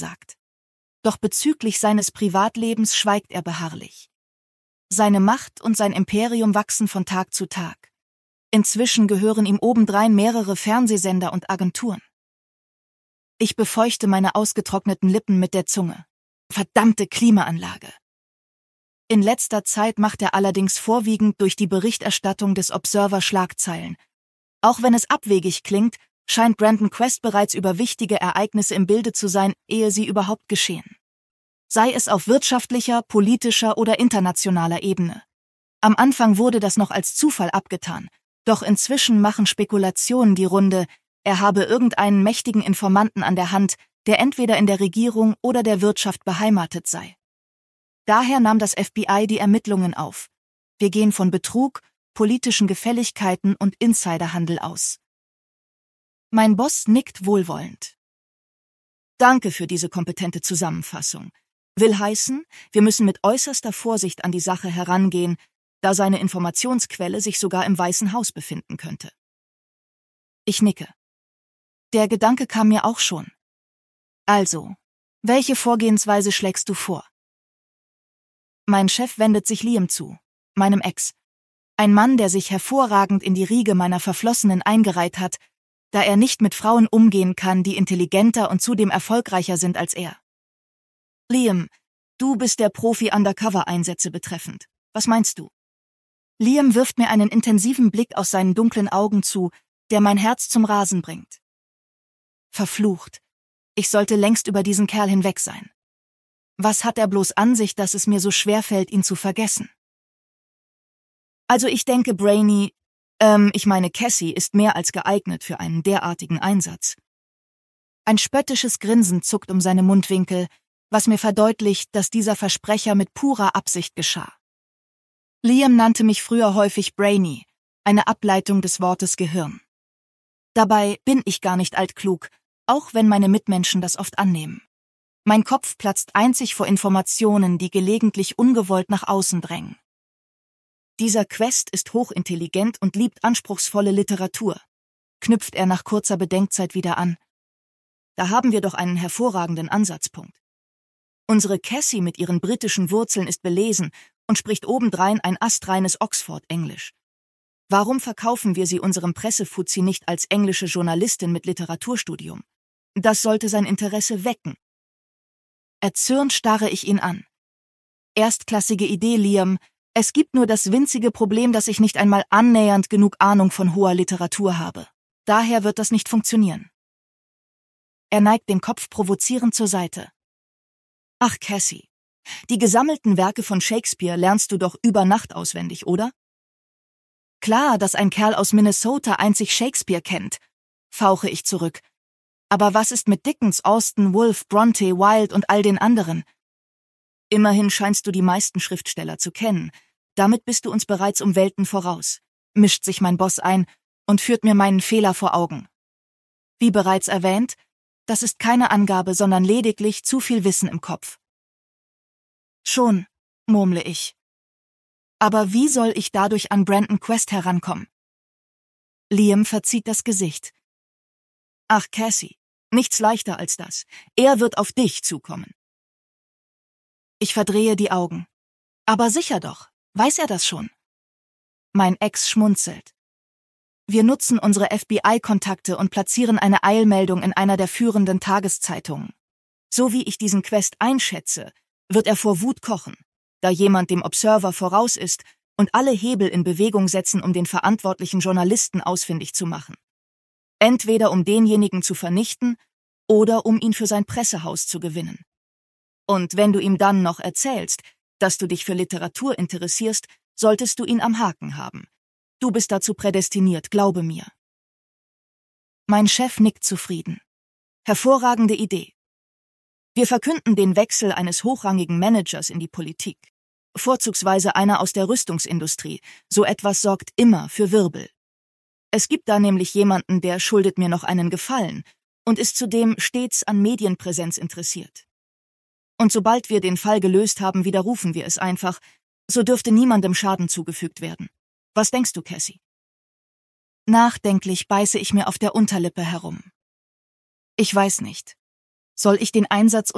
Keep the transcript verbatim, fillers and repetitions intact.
sagt. Doch bezüglich seines Privatlebens schweigt er beharrlich. Seine Macht und sein Imperium wachsen von Tag zu Tag. Inzwischen gehören ihm obendrein mehrere Fernsehsender und Agenturen. Ich befeuchte meine ausgetrockneten Lippen mit der Zunge. Verdammte Klimaanlage. In letzter Zeit macht er allerdings vorwiegend durch die Berichterstattung des Observer Schlagzeilen. Auch wenn es abwegig klingt, scheint Brandon Quest bereits über wichtige Ereignisse im Bilde zu sein, ehe sie überhaupt geschehen. Sei es auf wirtschaftlicher, politischer oder internationaler Ebene. Am Anfang wurde das noch als Zufall abgetan, doch inzwischen machen Spekulationen die Runde, er habe irgendeinen mächtigen Informanten an der Hand, der entweder in der Regierung oder der Wirtschaft beheimatet sei. Daher nahm das F B I die Ermittlungen auf. Wir gehen von Betrug, politischen Gefälligkeiten und Insiderhandel aus. Mein Boss nickt wohlwollend. Danke für diese kompetente Zusammenfassung. Will heißen, wir müssen mit äußerster Vorsicht an die Sache herangehen, da seine Informationsquelle sich sogar im Weißen Haus befinden könnte. Ich nicke. Der Gedanke kam mir auch schon. Also, welche Vorgehensweise schlägst du vor? Mein Chef wendet sich Liam zu, meinem Ex. Ein Mann, der sich hervorragend in die Riege meiner Verflossenen eingereiht hat, da er nicht mit Frauen umgehen kann, die intelligenter und zudem erfolgreicher sind als er. Liam, du bist der Profi Undercover-Einsätze betreffend. Was meinst du? Liam wirft mir einen intensiven Blick aus seinen dunklen Augen zu, der mein Herz zum Rasen bringt. Verflucht. Ich sollte längst über diesen Kerl hinweg sein. Was hat er bloß an sich, dass es mir so schwerfällt, ihn zu vergessen? Also ich denke, Brainy, ähm, ich meine Cassie, ist mehr als geeignet für einen derartigen Einsatz. Ein spöttisches Grinsen zuckt um seine Mundwinkel, was mir verdeutlicht, dass dieser Versprecher mit purer Absicht geschah. Liam nannte mich früher häufig Brainy, eine Ableitung des Wortes Gehirn. Dabei bin ich gar nicht altklug, auch wenn meine Mitmenschen das oft annehmen. Mein Kopf platzt einzig vor Informationen, die gelegentlich ungewollt nach außen drängen. Dieser Quest ist hochintelligent und liebt anspruchsvolle Literatur, knüpft er nach kurzer Bedenkzeit wieder an. Da haben wir doch einen hervorragenden Ansatzpunkt. Unsere Cassie mit ihren britischen Wurzeln ist belesen und spricht obendrein ein astreines Oxford-Englisch. Warum verkaufen wir sie unserem Pressefuzzi nicht als englische Journalistin mit Literaturstudium? Das sollte sein Interesse wecken. Erzürnt starre ich ihn an. Erstklassige Idee, Liam. Es gibt nur das winzige Problem, dass ich nicht einmal annähernd genug Ahnung von hoher Literatur habe. Daher wird das nicht funktionieren. Er neigt den Kopf provozierend zur Seite. Ach, Cassie, die gesammelten Werke von Shakespeare lernst du doch über Nacht auswendig, oder? Klar, dass ein Kerl aus Minnesota einzig Shakespeare kennt, fauche ich zurück. Aber was ist mit Dickens, Austen, Woolf, Bronte, Wilde und all den anderen? Immerhin scheinst du die meisten Schriftsteller zu kennen. Damit bist du uns bereits um Welten voraus, mischt sich mein Boss ein und führt mir meinen Fehler vor Augen. Wie bereits erwähnt, das ist keine Angabe, sondern lediglich zu viel Wissen im Kopf. Schon, murmle ich. Aber wie soll ich dadurch an Brandon Quest herankommen? Liam verzieht das Gesicht. Ach, Cassie, nichts leichter als das. Er wird auf dich zukommen. Ich verdrehe die Augen. Aber sicher doch, weiß er das schon? Mein Ex schmunzelt. Wir nutzen unsere F B I-Kontakte und platzieren eine Eilmeldung in einer der führenden Tageszeitungen. So wie ich diesen Quest einschätze, wird er vor Wut kochen, da jemand dem Observer voraus ist und alle Hebel in Bewegung setzen, um den verantwortlichen Journalisten ausfindig zu machen. Entweder um denjenigen zu vernichten oder um ihn für sein Pressehaus zu gewinnen. Und wenn du ihm dann noch erzählst, dass du dich für Literatur interessierst, solltest du ihn am Haken haben. Du bist dazu prädestiniert, glaube mir. Mein Chef nickt zufrieden. Hervorragende Idee. Wir verkünden den Wechsel eines hochrangigen Managers in die Politik. Vorzugsweise einer aus der Rüstungsindustrie. So etwas sorgt immer für Wirbel. Es gibt da nämlich jemanden, der schuldet mir noch einen Gefallen und ist zudem stets an Medienpräsenz interessiert. Und sobald wir den Fall gelöst haben, widerrufen wir es einfach. So dürfte niemandem Schaden zugefügt werden. Was denkst du, Cassie? Nachdenklich beiße ich mir auf der Unterlippe herum. Ich weiß nicht. Soll ich den Einsatz